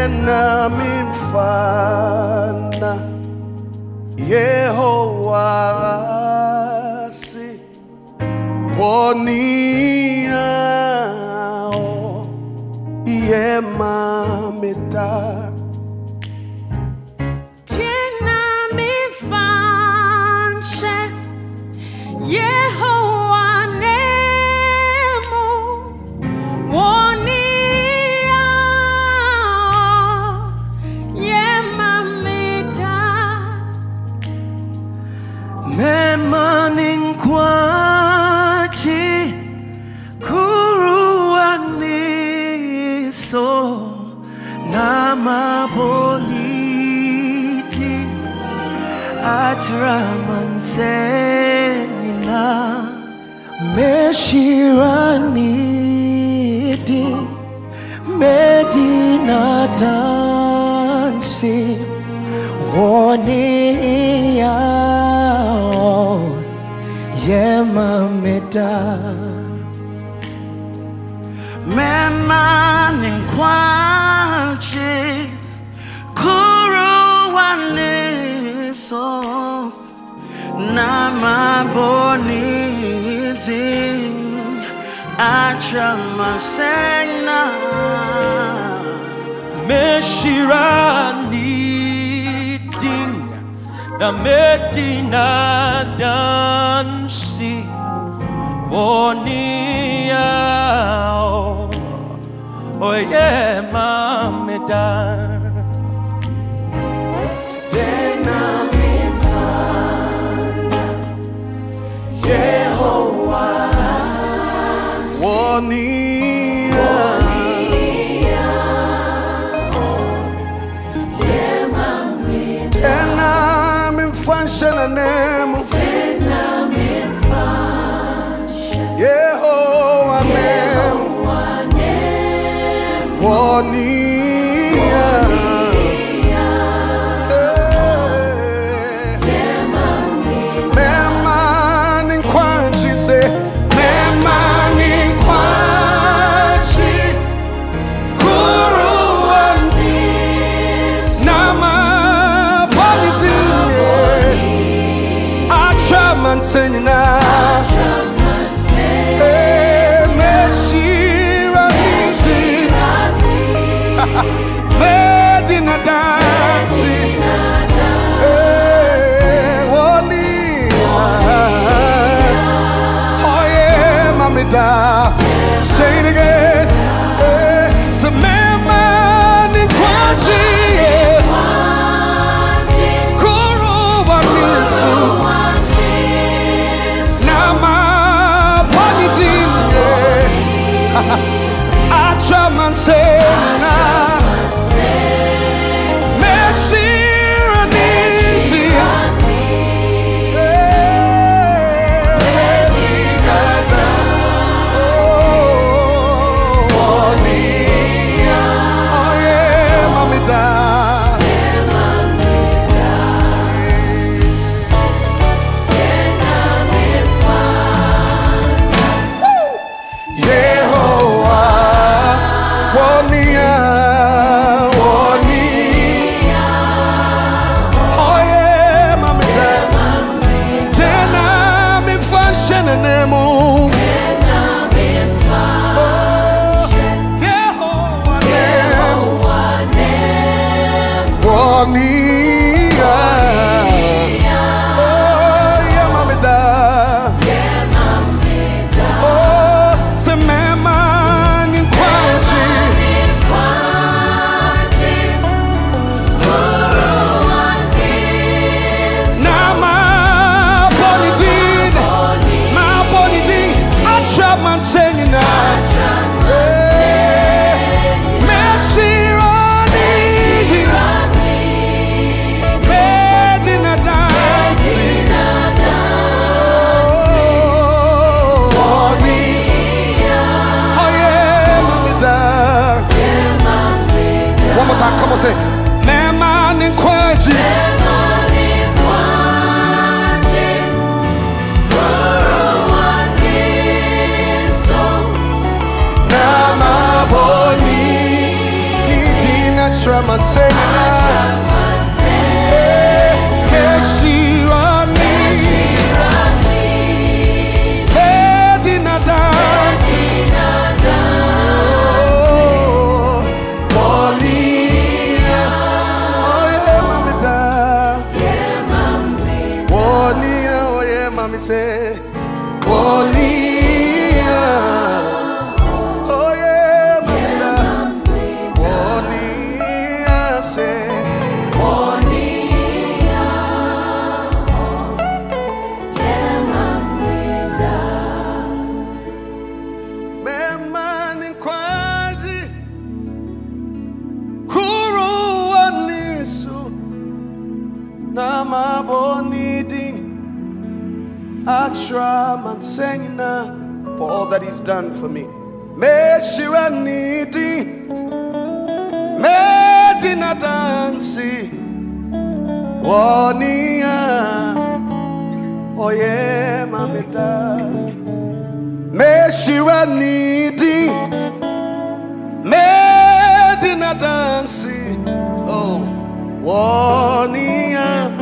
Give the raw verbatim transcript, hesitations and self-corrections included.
tena mimfana Yehowa si woniao yemamita tena mimfanshe Yehowa nemu woniao yemamita memaning kwachi kuruani so nama boliti atraman senina meshirani di medina dansi wonia yemamita memaning kwachi kuruani so nama boniti achamasena meshirani din na medina dansi bonia oh yeah mamita tena mifana Yehowa wonia yemamita tena mifana nemu tena mifana Yehowa nemu wonia memaning kwachi se memaning kwachi kuruani nama bonitine achaman senina medina dansi say it again. Eh, so mema ni kwachi kuruwa nisu nama panitine achaman sena meshiraniti Ashraman Senina Keshirani Medina Dance Wonia Oh yeah mamita Wonia Oh yeah mami say Wonia Oh yeah mamita Wonia say Memani kwaji Kuru anisu Nama bonidi Akshra Mansenina for all that he's done for me. Meshira nidi Medina dansi Wonia Oye mamita Meshira nidi Medina dansi Oh Wonia